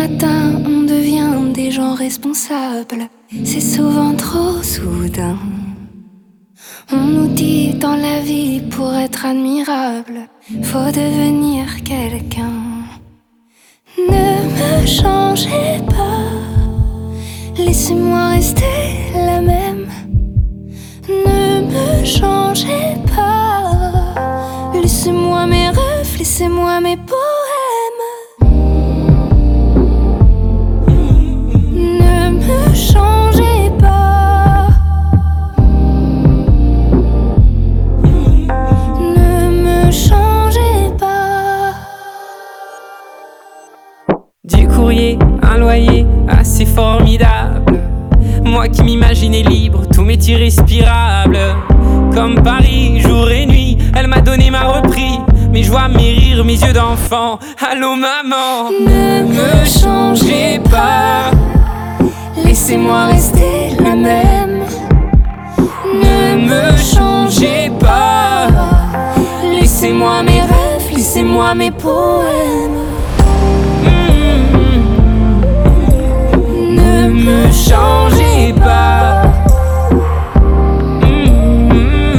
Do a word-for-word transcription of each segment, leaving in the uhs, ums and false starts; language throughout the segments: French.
matin, on devient des gens responsables. C'est souvent trop soudain. On nous dit dans la vie, pour être admirable, faut devenir quelqu'un. Ne me changez pas, laissez-moi rester la même. Ne me changez pas, laissez-moi mes rêves, laissez-moi mes poèmes. Ne me changez pas, ne me changez pas. Du courrier, un loyer assez formidable. Moi qui m'imaginais libre, tout m'est irrespirable. Comme Paris, jour et nuit, elle m'a donné ma reprise. Mes joies, mes rires, mes yeux d'enfant. Allô maman, Ne me changez pas, laissez-moi rester la même. ne me changez pas. Laissez-moi mes rêves, laissez-moi mes poèmes. Mmh. Ne me changez pas. Mmh.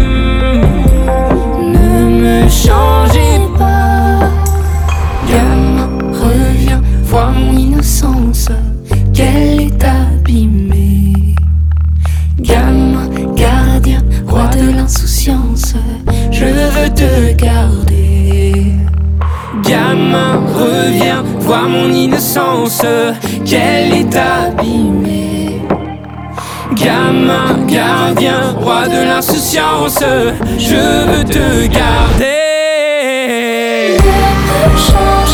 Ne me changez pas. Gamin, reviens, vois mon innocence, qu'elle est abîmée. Gamin, gardien, roi de l'insouciance, je veux te garder. Gamin, reviens, vois mon innocence, qu'elle est abîmée. Gamin, gardien, roi de l'insouciance, je veux te garder. Ne me change